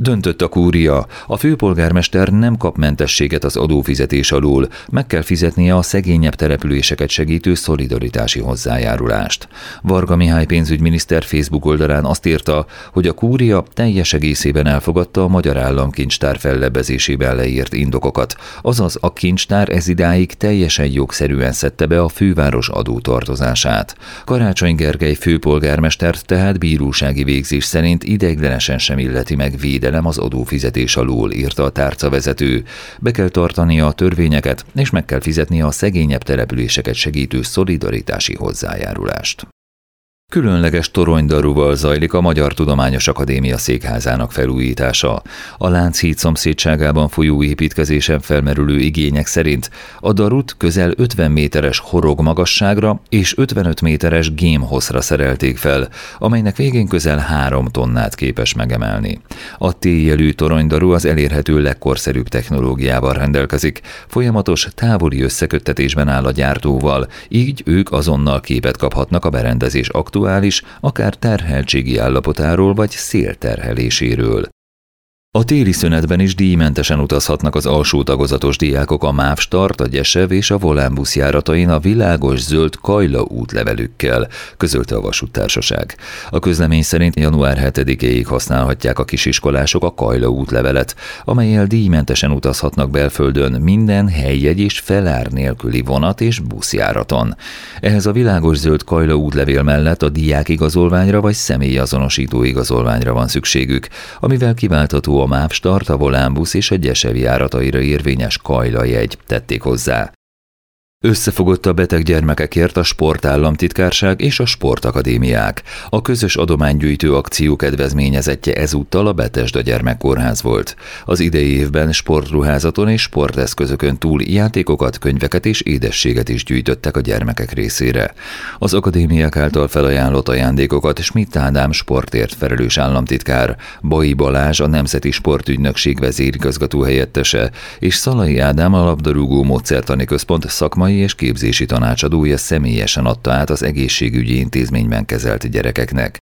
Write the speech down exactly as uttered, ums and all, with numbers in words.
Döntött a kúria, a főpolgármester nem kap mentességet az adófizetés alól, meg kell fizetnie a szegényebb településeket segítő szolidaritási hozzájárulást. Varga Mihály pénzügyminiszter Facebook oldalán azt írta, hogy a kúria teljes egészében elfogadta a Magyar Államkincstár fellebbezésében leírt indokokat, azaz a kincstár ezidáig teljesen jogszerűen szedte be a főváros adótartozását. Karácsony Gergely főpolgármestert tehát bírósági végzés szerint ideiglenesen sem illeti meg védelem az adófizetés alól, írta a tárcavezető. Be kell tartania a törvényeket, és meg kell fizetnie a szegényebb településeket segítő szolidaritási hozzájárulást. Különleges toronydarúval zajlik a Magyar Tudományos Akadémia székházának felújítása. A Lánchíd szomszédságában folyó építkezésen felmerülő igények szerint a darut közel ötven méteres horog magasságra és ötvenöt méteres gémhosszra szerelték fel, amelynek végén közel három tonnát képes megemelni. A T-jelű toronydarú az elérhető legkorszerűbb technológiával rendelkezik, folyamatos távoli összeköttetésben áll a gyártóval, így ők azonnal képet kaphatnak a berendezés aktuális, akár terheltségi állapotáról vagy szélterheléséről. A téli szünetben is díjmentesen utazhatnak az alsó tagozatos diákok a MÁV Start, a Gyesev és a Volánbusz járatain a világos zöld Kajla útlevelükkel, közölte a vasúttársaság. A közlemény szerint január hetedikéig használhatják a kisiskolások a Kajla útlevelet, amellyel díjmentesen utazhatnak belföldön minden helyjegy és felár nélküli vonat és buszjáraton. Ehhez a világos zöld Kajla útlevél mellett a diákigazolványra vagy személyazonosító igazolványra van szükségük, amivel kiváltható a MÁV Start, a Volánbusz és a Gyesev járataira érvényes Kajla jegy, tették hozzá. Összefogott a beteg gyermekekért a Sportállamtitkárság és a sportakadémiák. A közös adománygyűjtő akció kedvezményezettje ezúttal a Betesda Gyermekkórház volt. Az idei évben sportruházaton és sporteszközökön túl játékokat, könyveket és édességet is gyűjtöttek a gyermekek részére. Az akadémiák által felajánlott ajándékokat Schmidt Ádám sportért felelős államtitkár, Bai Balázs a Nemzeti Sportügynökség vezérigazgató helyettese és Szalai Ádám a Labdarúgó Módszertani Központ szakmai és képzési tanácsadója személyesen adta át az egészségügyi intézményben kezelt gyerekeknek.